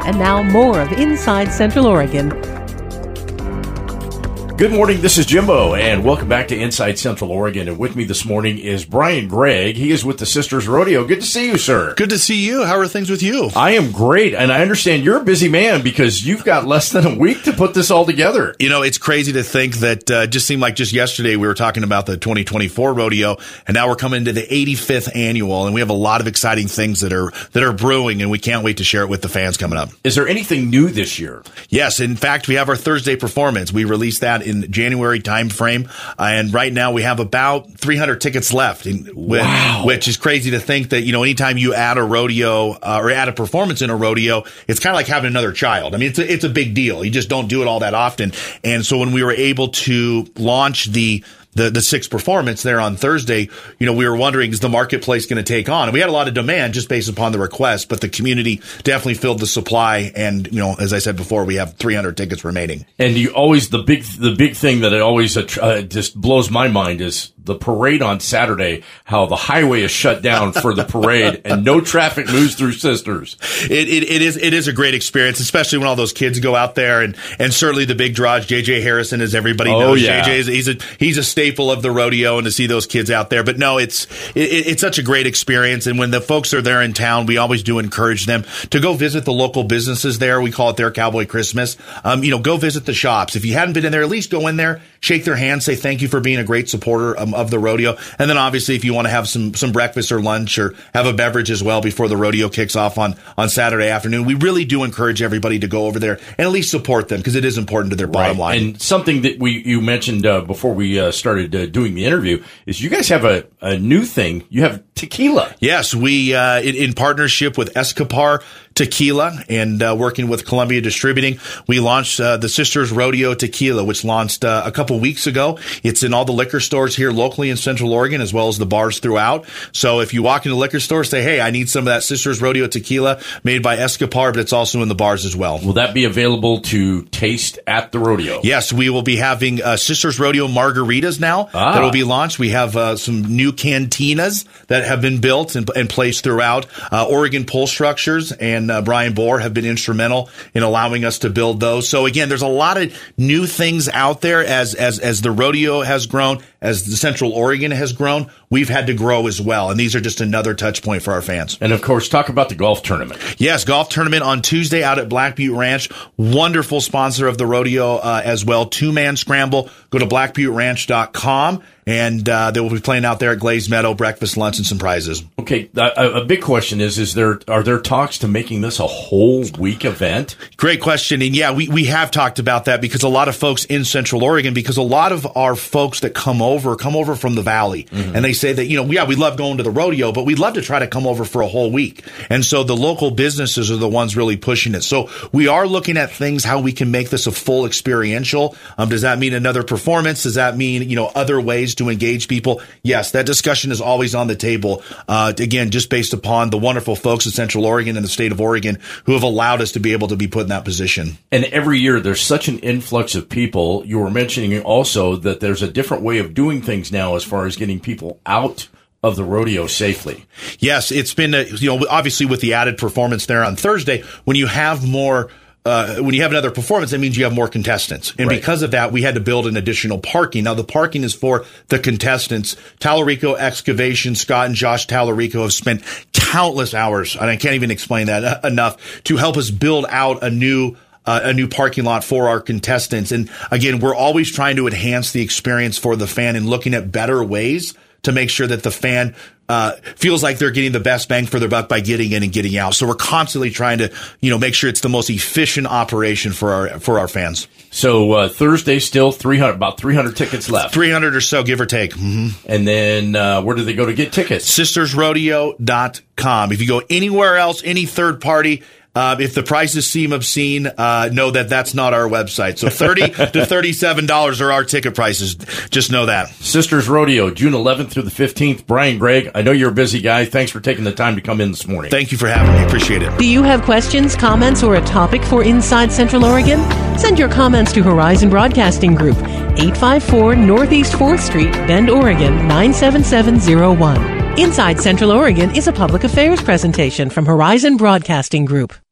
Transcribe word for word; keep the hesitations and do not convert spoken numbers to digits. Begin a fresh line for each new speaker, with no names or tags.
And now more of Inside Central Oregon.
Good morning, this is Jimbo, and welcome back to Inside Central Oregon. And with me this morning is Brian Gregg. He is with the Sisters Rodeo. Good to see you, sir.
Good to see you. How are things with you?
I am great, and I understand you're a busy man because you've got less than a week to put this all together.
You know, it's crazy to think that uh, just seemed like just yesterday we were talking about the twenty twenty-four rodeo, and now we're coming to the eighty-fifth annual, and we have a lot of exciting things that are that are brewing, and we can't wait to share it with the fans coming up.
Is there anything new this year?
Yes. In fact, we have our Thursday performance. We released that in January time frame, uh, and right now we have about three hundred tickets left. In,
wow.
Which, which is crazy to think that, you know, anytime you add a rodeo uh, or add a performance in a rodeo, it's kind of like having another child. I mean, it's a, it's a big deal. You just don't do it all that often. And so when we were able to launch the The the sixth performance there on Thursday, you know, we were wondering, is the marketplace going to take on? And we had a lot of demand just based upon the request, but the community definitely filled the supply. And, you know, as I said before, we have three hundred tickets remaining.
And you always, the big, the big thing that it always uh, just blows my mind is the parade on Saturday, how the highway is shut down for the parade and no traffic moves through Sisters.
It, it, it is, it is a great experience, especially when all those kids go out there, and, and certainly the big draws. J J Harrison, as everybody
oh,
knows,
yeah.
J J is, he's a, he's a staple of the rodeo, and to see those kids out there. But no, it's, it, it's such a great experience. And when the folks are there in town, we always do encourage them to go visit the local businesses there. We call it their Cowboy Christmas. Um, you know, go visit the shops. If you hadn't been in there, at least go in there, shake their hand, say thank you for being a great supporter um, of the rodeo. And then obviously if you want to have some, some breakfast or lunch or have a beverage as well before the rodeo kicks off on, on Saturday afternoon, we really do encourage everybody to go over there and at least support them, because it is important to their bottom
right.
line.
And something that we, you mentioned uh, before we uh, started uh, doing the interview is you guys have a, a new thing. You have tequila.
Yes, we, uh, in, in partnership with Escapar Tequila and uh, working with Columbia Distributing, we launched uh, the Sisters Rodeo Tequila, which launched uh, a couple weeks ago. It's in all the liquor stores here locally in Central Oregon, as well as the bars throughout. So if you walk into a liquor store, say, hey, I need some of that Sisters Rodeo Tequila made by Escapar, but it's also in the bars as well.
Will that be available to taste at the rodeo?
Yes, we will be having uh, Sisters Rodeo margaritas now
ah.
that will be launched. We have uh, some new cantinas that have been built and, and placed throughout. Uh, Oregon Pole Structures and uh, Brian Bohr have been instrumental in allowing us to build those. So again, there's a lot of new things out there as as as the rodeo has grown, as the Central Oregon has grown. We've had to grow as well, and these are just another touch point for our fans.
And of course, talk about the golf tournament.
Yes, golf tournament on Tuesday out at Black Butte Ranch. Wonderful sponsor of the rodeo uh, as well. Two-man scramble. Go to black butte ranch dot com, and uh, they will be playing out there at Glazed Meadow. Breakfast, lunch, and some prizes.
Okay, a, a big question is: Is there are there talks to making this a whole week event?
Great question, and yeah, we we have talked about that, because a lot of folks in Central Oregon, because a lot of our folks that come over come over from the Valley, mm-hmm. and they say that, you know, yeah, we love going to the rodeo, but we'd love to try to come over for a whole week. And so the local businesses are the ones really pushing it. So we are looking at things how we can make this a full experiential. Um, does that mean another performance? Does that mean, you know, other ways to engage people? Yes, that discussion is always on the table. Uh, again, just based upon the wonderful folks in Central Oregon and the state of Oregon who have allowed us to be able to be put in that position.
And every year there's such an influx of people. You were mentioning also that there's a different way of doing things now as far as getting people out of the rodeo safely.
Yes, it's been, a, you know, obviously with the added performance there on Thursday, when you have more Uh, when you have another performance, that means you have more contestants. And
right.
because of that, we had to build an additional parking. Now, the parking is for the contestants. Tallarico Excavation, Scott and Josh Tallarico have spent countless hours, and I can't even explain that enough, to help us build out a new Uh, a new parking lot for our contestants. And again, we're always trying to enhance the experience for the fan and looking at better ways to make sure that the fan uh feels like they're getting the best bang for their buck by getting in and getting out. So we're constantly trying to, you know, make sure it's the most efficient operation for our for our fans.
So uh, Thursday, still three hundred, about three hundred tickets left.
three hundred or so, give or take. Mm-hmm.
And then uh, where do they go to get tickets?
sisters rodeo dot com. If you go anywhere else, any third party, Uh, if the prices seem obscene, uh, know that that's not our website. So thirty to thirty-seven dollars are our ticket prices. Just know that.
Sisters Rodeo, June eleventh through the fifteenth. Brian Gregg, I know you're a busy guy. Thanks for taking the time to come in this morning.
Thank you for having me. Appreciate it.
Do you have questions, comments, or a topic for Inside Central Oregon? Send your comments to Horizon Broadcasting Group, eight five four Northeast fourth Street, Bend, Oregon, nine seven seven zero one. Inside Central Oregon is a public affairs presentation from Horizon Broadcasting Group.